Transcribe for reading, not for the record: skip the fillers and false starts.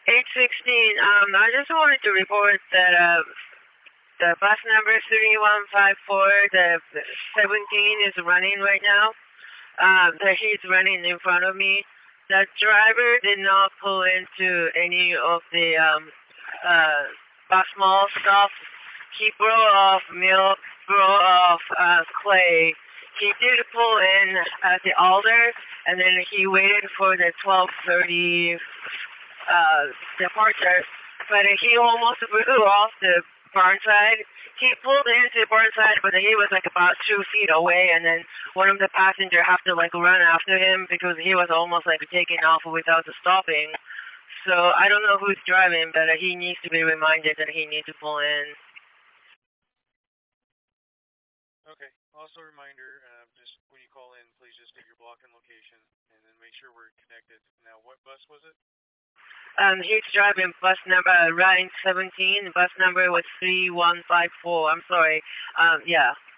816. I just wanted to report that the bus number 3154, the 17 is running right now. That he's running in front of me. The driver did not pull into any of the bus mall stuff. He brought off milk, brought off clay. He did pull in at the Alder, and then he waited for the 12:30 departure, but he almost blew off the Burnside. He pulled into Burnside, but he was like about 2 feet away, and then one of the passengers had to like run after him because he was almost like taking off without stopping. So I don't know who's driving, but he needs to be reminded that he needs to pull in. Okay. Also, a reminder: just when you call in, please just get your block and location, and then make sure we're connected. Now, what bus was it? He's driving bus number line 17. Bus number was 3154. I'm sorry. Yeah.